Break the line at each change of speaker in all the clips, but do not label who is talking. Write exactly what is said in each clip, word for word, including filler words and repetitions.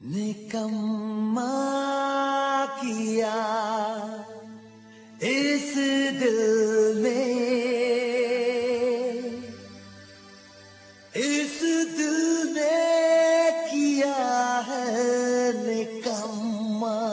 निकम्मा किया इस दिल में, इस दिल ने किया है निकम्मा।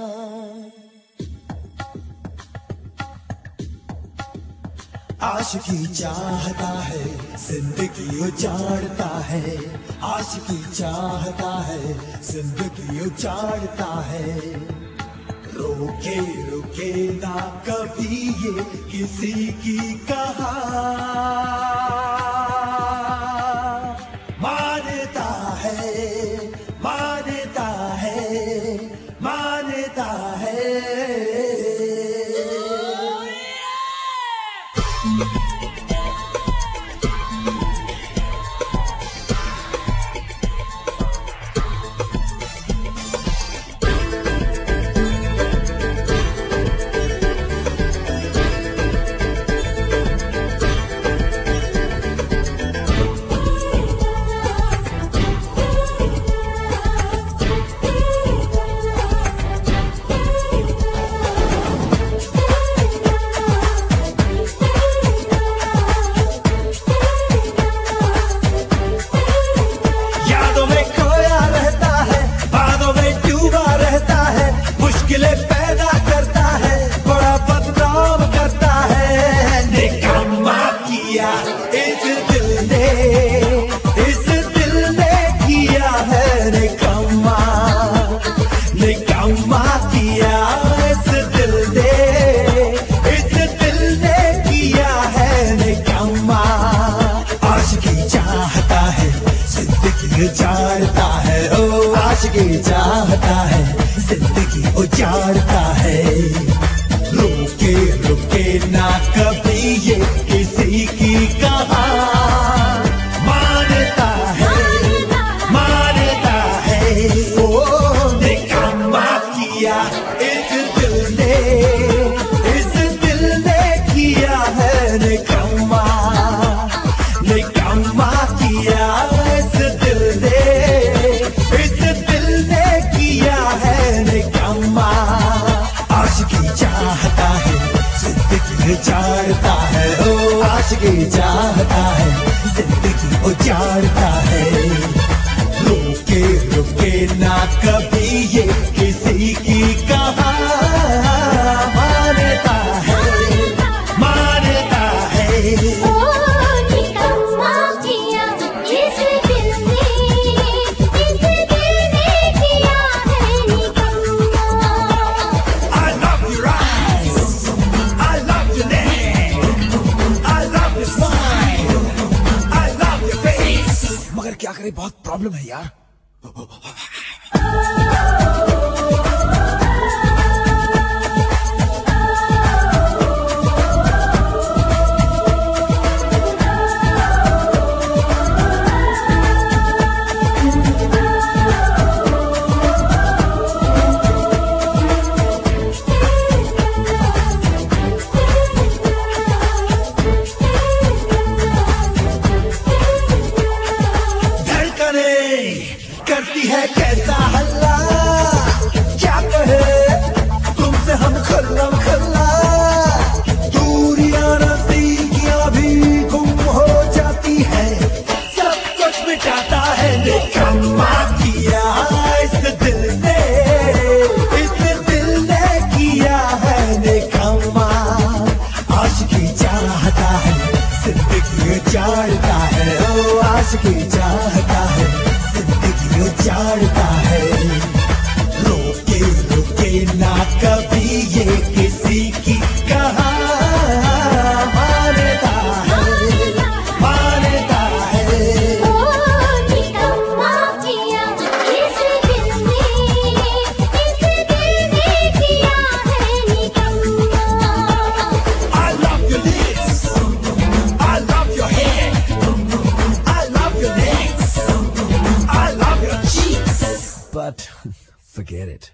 आशिकी चाहता है जिंदगी उजाड़ता है, आशिकी चाहता है जिंदगी उजाड़ता है। रोके रुके ना कभी ये किसी की कहार, मानता है मानता है मानता है। उजाड़ता है ओ आशिकी चाहता है जिंदगी उजाड़ता है। रुके रुके ना कभी ये किसी की कहार, मानता है मानता है। ओ निकम्मा किया इस दिल ने, इस दिल ने किया है निकम्मा, निकम्मा किया इस दिल ने, इस दिल ने किया है निकम्मा। आशिकी चाहता है जिंदगी उजाड़ता है ओ आशिकी चाहता है जिंदगी उजाड़ता है। रुके रुके ना कभी ये किसी की कहार, मानता है मानता है। मगर क्या करें, बहुत प्रॉब्लम है यार। करती है कैसा हल्ला, क्या कहे तुमसे हम खल्ला खल्ला। दूरियां नजदीकियां भी गुम हो जाती है, सब कुछ मिटाता है निकम्मा किया इस दिल ने, इस दिल ने किया है निकम्मा। आशिकी चाहता है जिंदगी उजाड़ता है ओ आशिकी चाहता है उजाड़ता है। रोके रोके ना कभी ये किसी की कहार, मानता है मानता है। ओ निकम्मा किया इस दिल ने, इस दिल ने किया है निकम्मा। I love your lips, I love your hair, I love your legs, I love your cheeks, but forget it.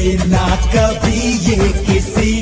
ना कभी ये किसी